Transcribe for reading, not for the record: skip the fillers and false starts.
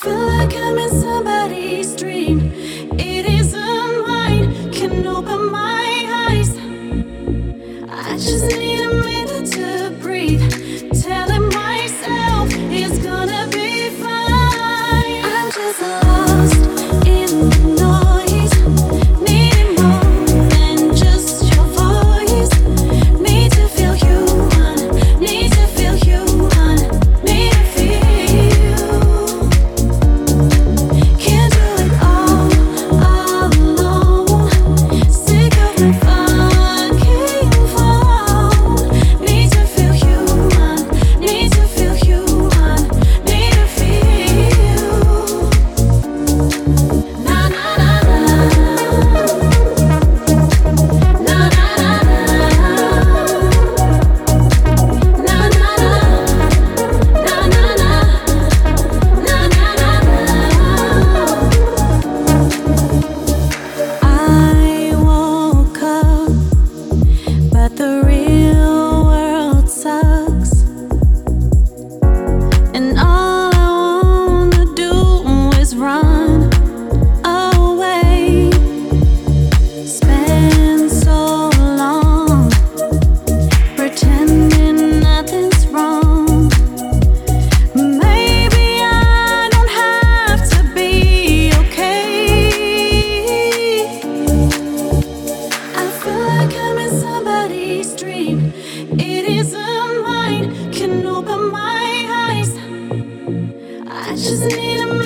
feel like I'm in somebody's dream. It isn't mine. Can open my eyes. I just need a minute to breathe. Telling myself it's gonna be fine. I'm just lost in the noise. Needing more than just your voice. Need to feel human. Need to feel human. Need to feel. Can't do it all alone. Sick of my fucking phone. Need to feel human. Need to feel human. Need to feel. Na na na na. Na na na na. Na na na. Na na na. Na na na. I woke up, but the real world sucks. And all I wanna do is run away. Spend so long pretending nothing's wrong. Maybe I don't have to be okay. I feel like I'm in somebody's dream. It isn't mine. Can open my eyes. I just need a